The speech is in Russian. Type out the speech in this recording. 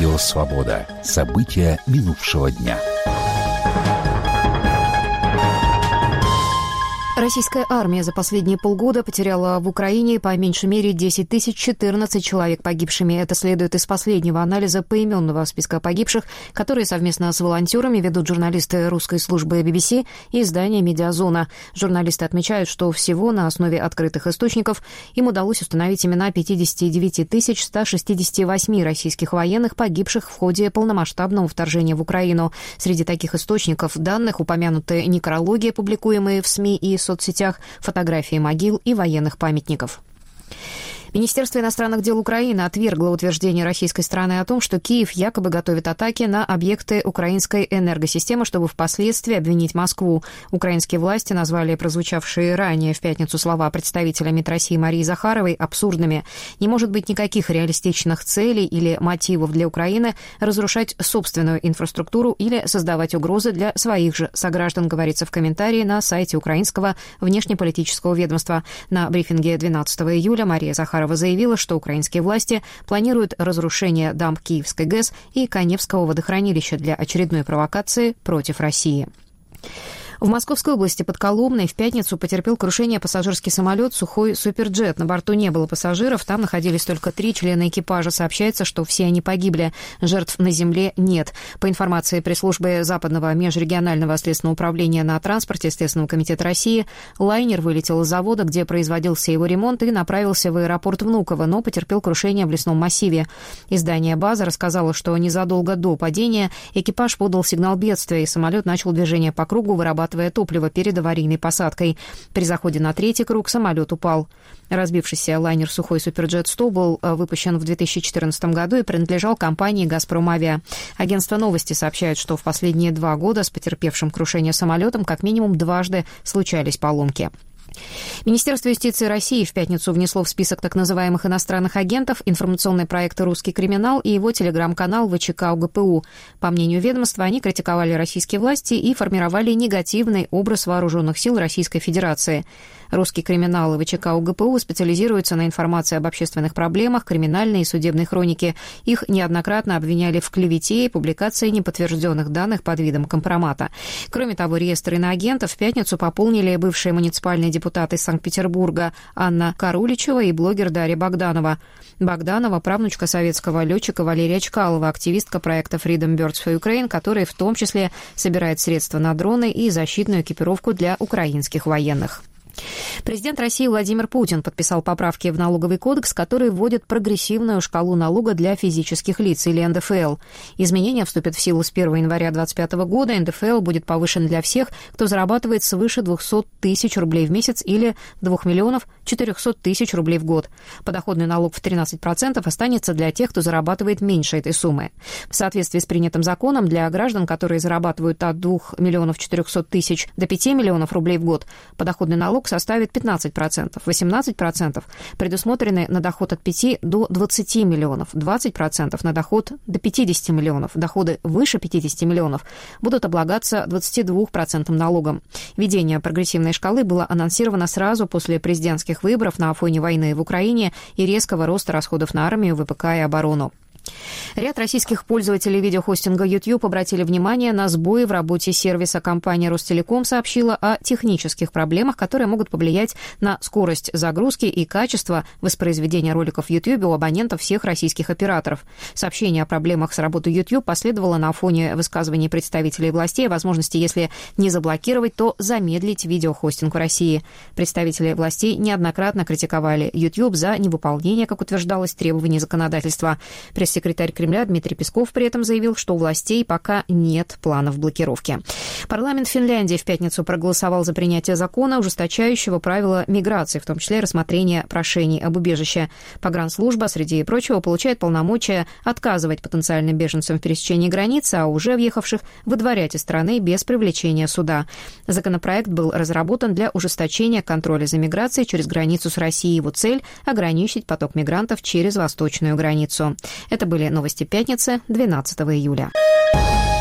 Радио «Свобода». События минувшего дня. Российская армия за последние полгода потеряла в Украине по меньшей мере 10 014 человек погибшими. Это следует из последнего анализа поименного списка погибших, которые совместно с волонтерами ведут журналисты русской службы BBC и издания «Медиазона». Журналисты отмечают, что всего на основе открытых источников им удалось установить имена 59 168 российских военных, погибших в ходе полномасштабного вторжения в Украину. Среди таких источников данных упомянуты некрологи, публикуемые в СМИ и соцсетях, фотографии могил и военных памятников. Министерство иностранных дел Украины отвергло утверждение российской стороны о том, что Киев якобы готовит атаки на объекты украинской энергосистемы, чтобы впоследствии обвинить Москву. Украинские власти назвали прозвучавшие ранее в пятницу слова представителя МИД России Марии Захаровой абсурдными. Не может быть никаких реалистичных целей или мотивов для Украины разрушать собственную инфраструктуру или создавать угрозы для своих же сограждан, говорится в комментарии на сайте украинского внешнеполитического ведомства. На брифинге 12 июля Мария Захарова заявила, что украинские власти планируют разрушение дамб Киевской ГЭС и Каневского водохранилища для очередной провокации против России. В Московской области под Коломной в пятницу потерпел крушение пассажирский самолет «Сухой Суперджет». На борту не было пассажиров, там находились только 3 члена экипажа. Сообщается, что все они погибли. Жертв на земле нет. По информации пресс-службы Западного межрегионального следственного управления на транспорте Следственного комитета России, лайнер вылетел из завода, где производился его ремонт, и направился в аэропорт Внуково, но потерпел крушение в лесном массиве. Издание «База» рассказало, что незадолго до падения экипаж подал сигнал бедствия, и самолет начал движение по кругу, вырабатывая топливо перед аварийной посадкой. При заходе на третий круг самолет упал. Разбившийся лайнер «Сухой Суперджет-100» был выпущен в 2014 году и принадлежал компании «Газпром Авиа». Агентство «Новости» сообщает, что в последние 2 года с потерпевшим крушение самолетом как минимум дважды случались поломки. Министерство юстиции России в пятницу внесло в список так называемых иностранных агентов информационный проект «Русский криминал» и его телеграм-канал ВЧК УГПУ. По мнению ведомства, они критиковали российские власти и формировали негативный образ вооруженных сил Российской Федерации. «Русский криминал» и ВЧК УГПУ специализируются на информации об общественных проблемах, криминальной и судебной хронике. Их неоднократно обвиняли в клевете и публикации неподтвержденных данных под видом компромата. Кроме того, реестр иноагентов в пятницу пополнили бывшие муниципальные депутаты из Санкт-Петербурга Анна Каруличева и блогер Дарья Богданова. Богданова – правнучка советского летчика Валерия Чкалова, активистка проекта Freedom Birds for Ukraine, который в том числе собирает средства на дроны и защитную экипировку для украинских военных. Президент России Владимир Путин подписал поправки в налоговый кодекс, которые вводят прогрессивную шкалу налога для физических лиц, или НДФЛ. Изменения вступят в силу с 1 января 2025 года. НДФЛ будет повышен для всех, кто зарабатывает свыше 200 тысяч рублей в месяц или 2 400 000 рублей в год. Подоходный налог в 13% останется для тех, кто зарабатывает меньше этой суммы. В соответствии с принятым законом, для граждан, которые зарабатывают от 2 400 000 до 5 миллионов рублей в год, подоходный налог составит 15%, 18% предусмотрены на доход от 5 до 20 миллионов, 20% на доход до 50 миллионов. Доходы выше 50 миллионов будут облагаться 22% налогом. Введение прогрессивной шкалы было анонсировано сразу после президентских выборов на фоне войны в Украине и резкого роста расходов на армию, ВПК и оборону. Ряд российских пользователей видеохостинга YouTube обратили внимание на сбои в работе сервиса. Компания Ростелеком сообщила о технических проблемах, которые могут повлиять на скорость загрузки и качество воспроизведения роликов в YouTube у абонентов всех российских операторов. Сообщение о проблемах с работой YouTube последовало на фоне высказываний представителей властей о возможности, если не заблокировать, то замедлить видеохостинг в России. Представители властей неоднократно критиковали YouTube за невыполнение, как утверждалось, требований законодательства. Пресс-секретарь Кремля Дмитрий Песков при этом заявил, что у властей пока нет планов блокировки. Парламент Финляндии в пятницу проголосовал за принятие закона, ужесточающего правила миграции, в том числе рассмотрение прошений об убежище. Погранслужба, среди прочего, получает полномочия отказывать потенциальным беженцам в пересечении границы, а уже въехавших выдворять из страны без привлечения суда. Законопроект был разработан для ужесточения контроля за миграцией через границу с Россией. Его цель – ограничить поток мигрантов через восточную границу. Это были новости пятницы, 12 июля.